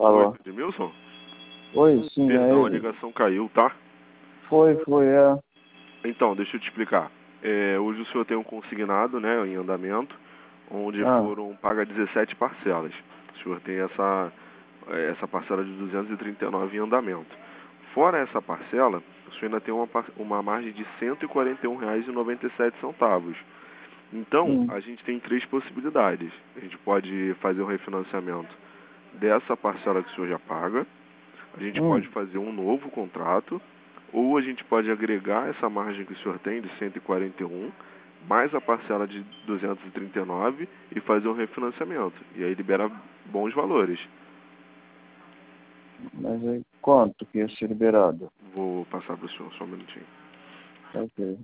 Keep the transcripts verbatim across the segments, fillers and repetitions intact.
Alô? Oi, Edmilson? Oi, sim, é Perdão, a ele. ligação caiu, tá? Foi, foi, é. Então, deixa eu te explicar. É, hoje o senhor tem um consignado, né, em andamento, onde Ah, foram pagas dezessete parcelas. O senhor tem essa, é, essa parcela de duzentos e trinta e nove em andamento. Fora essa parcela, o senhor ainda tem uma, par- uma margem de cento e quarenta e um reais e noventa e sete centavos. Então, hum, a gente tem três possibilidades. A gente pode fazer o refinanciamento dessa parcela que o senhor já paga, a gente pode hum. fazer um novo contrato, ou a gente pode agregar essa margem que o senhor tem de cento e quarenta e um, mais a parcela de duzentos e trinta e nove e fazer um refinanciamento. E aí libera bons valores. Mas aí, quanto que ia ser liberado? Vou passar para o senhor só um minutinho. Ok.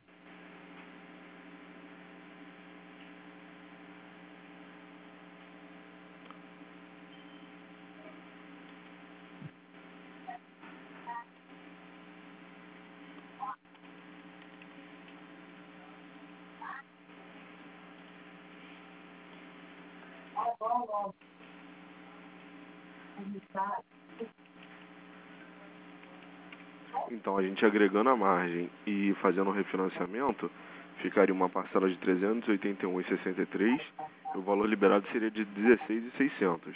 Então, a gente agregando a margem e fazendo o refinanciamento, ficaria uma parcela de trezentos e oitenta e um reais e sessenta e três centavos e o valor liberado seria de dezesseis mil e seiscentos.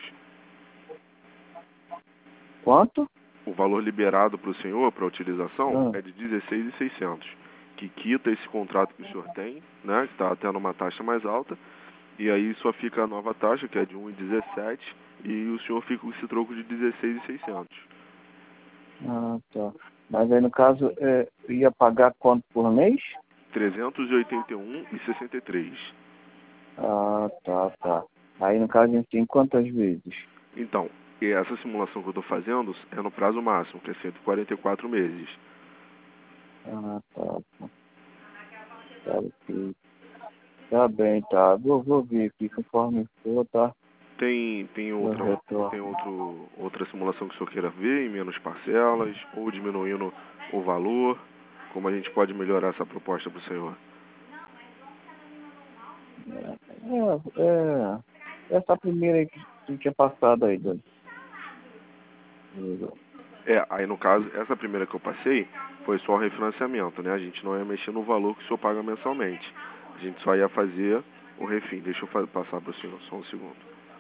Quanto? O valor liberado para o senhor, para utilização, Ah, é de dezesseis mil e seiscentos, que quita esse contrato que o senhor tem, né, que está tendo uma taxa mais alta, e aí só fica a nova taxa, que é de um vírgula dezessete, e o senhor fica com esse troco de dezesseis mil e seiscentos. ah, tá. Mas aí, no caso, é, ia pagar quanto por mês? trezentos e oitenta e um reais e sessenta e três centavos. Ah, tá, tá. Aí, no caso, a gente tem quantas vezes? Então, e essa simulação que eu estou fazendo é no prazo máximo, que é cento e quarenta e quatro meses. Ah, tá, tá. Tá, ok. Tá bem, tá. Vou, vou ver aqui conforme for, tá? Tem, tem, Eu outra, tem retorno. outro, outra simulação que o senhor queira ver em menos parcelas, ou diminuindo o valor, como a gente pode melhorar essa proposta para o senhor? É, é, essa primeira aí que que tinha passado aí, do, do- É, aí no caso, essa primeira que eu passei foi só o refinanciamento, né? A gente não ia mexer no valor que o senhor paga mensalmente. A gente só ia fazer o refim. Deixa eu fa- passar para o senhor, só um segundo.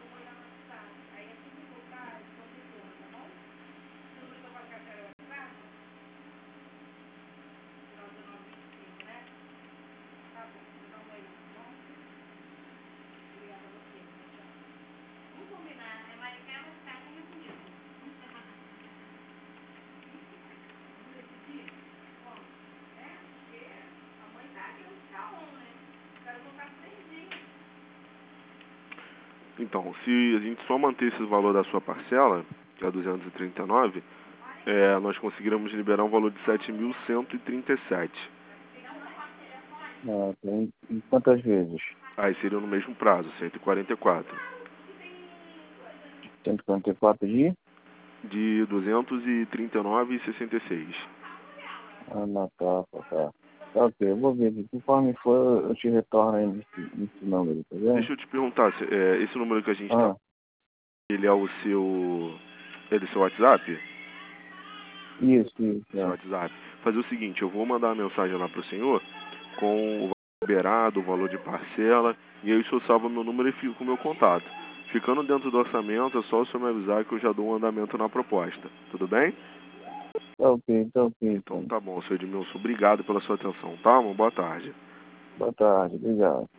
Então, se a gente só manter esse valor da sua parcela, que é duzentos e trinta e nove, é, nós conseguiríamos liberar um valor de sete mil cento e trinta e sete. ah, tem, em quantas vezes? Aí seria no mesmo prazo, cento e quarenta e quatro. cento e quarenta e quatro dias? De duzentos e trinta e nove reais e sessenta e seis. Ah, na capa, tá. Tá, ok, eu vou ver aqui. Conforme for, eu te retorno aí nesse, nesse número, tá vendo? Deixa eu te perguntar, se- é, esse número que a gente está, Ah, ele é o seu, é do seu WhatsApp? isso, isso, Seu é. WhatsApp. Fazer o seguinte, eu vou mandar uma mensagem lá para o senhor com o valor liberado, o valor de parcela, e aí o senhor salva meu número e fica com o meu contato. Ficando dentro do orçamento, é só o senhor me avisar que eu já dou um andamento na proposta. Tudo bem? Tá ok, tá ok, Então então. tá bom, senhor Edmilson. Obrigado pela sua atenção, tá? Uma boa tarde. Boa tarde, obrigado.